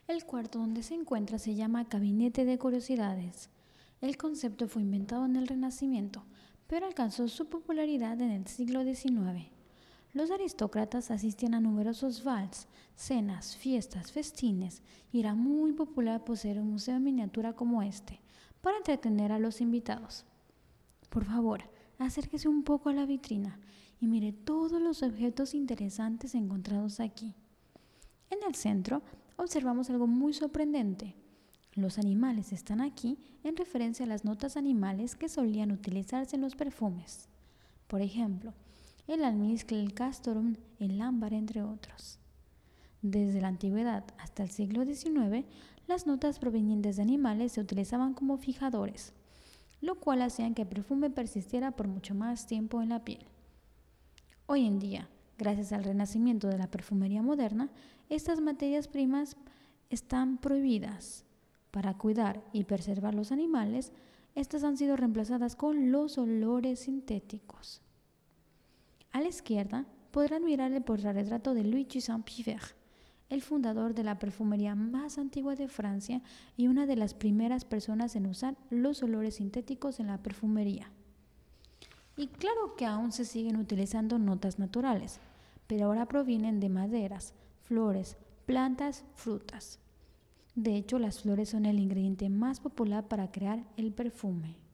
El cuarto donde se encuentra se llama Gabinete de Curiosidades. El concepto fue inventado en el Renacimiento, pero alcanzó su popularidad en el siglo XIX. Los aristócratas asistían a numerosos bals, cenas, fiestas, festines, y era muy popular poseer un museo en miniatura como este, para entretener a los invitados. Por favor, acérquese un poco a la vitrina y mire todos los objetos interesantes encontrados aquí. En el centro observamos algo muy sorprendente. Los animales están aquí en referencia a las notas animales que solían utilizarse en los perfumes. Por ejemplo, el almizcle, el castorum, el ámbar, entre otros. Desde la antigüedad hasta el siglo XIX, las notas provenientes de animales se utilizaban como fijadores, lo cual hacía que el perfume persistiera por mucho más tiempo en la piel. Hoy en día, gracias al renacimiento de la perfumería moderna, estas materias primas están prohibidas. Para cuidar y preservar los animales, estas han sido reemplazadas con los olores sintéticos. A la izquierda podrán mirar el portarretrato de Luigi Saint-Pivert, el fundador de la perfumería más antigua de Francia y una de las primeras personas en usar los olores sintéticos en la perfumería. Y claro que aún se siguen utilizando notas naturales, pero ahora provienen de maderas, flores, plantas, frutas. De hecho, las flores son el ingrediente más popular para crear el perfume.